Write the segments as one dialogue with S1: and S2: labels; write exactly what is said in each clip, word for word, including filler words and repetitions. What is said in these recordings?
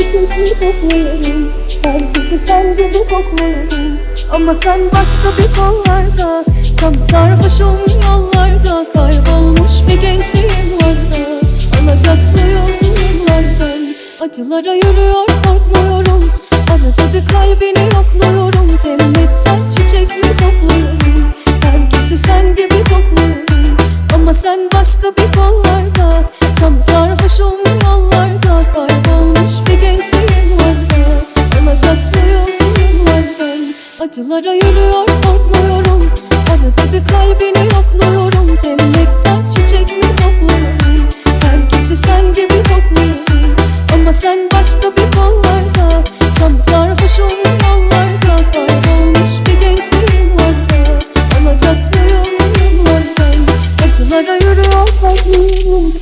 S1: çiçekleri topluyorum, herkesi sen gibi kokluyorum. Ama sen başka bir kollarda, tam sarhoşum yollarda, kaybolmuş bir gençliğim var da alacaklıyım yıllardan. Acılara yürüyor korkmuyorum, arada bir kalbini yokluyorum. Cennetten çiçek mi topluyorum, herkesi sen gibi kokluyorum. Ama sen başka bir kollarda, tam sarhoşum yollarda, kaybolmuş bir gençliğim var da alacaklıyım yıllardan. Acılara yürüyor korkmuyorum, arada bir kalbini yokluyorum. Cennetten çiçek mi topluyorum, herkesi sen gibi kokluyorum. Ama sen başka bir kollarda, tam sarhoşum yollarda, kaybolmuş bir gençliğim var da alacaklıyım yıllardan. Acılara yürüyor korkmuyorum.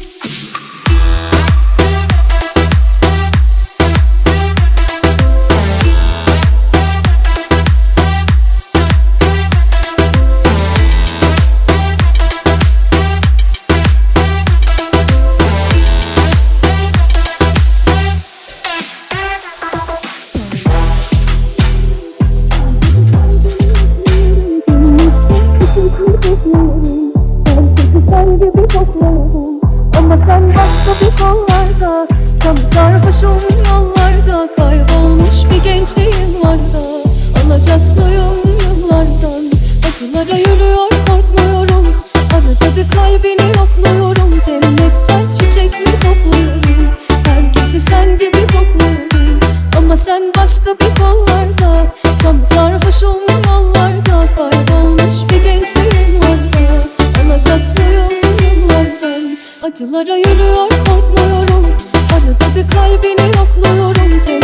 S1: Sen gibi kokluyorum. Ama sen başka bir kollarda, tam sarhoşum yollarda, kaybolmuş bir gençliğim var da alacaklıyım yıllardan. Acılara yürüyor korkmuyorum, arada bir kalbini yokluyorum. Cennetten çiçek mi topluyorum, herkesi sen gibi kokluyorum. Ama sen başka bir kollarda, tam sarhoşum yollarda, kaybolmuş bir gençliğim var da alacaklıyım yıllardan. Acılara yürüyor korkmuyorum, arada bir kalbini yokluyorum.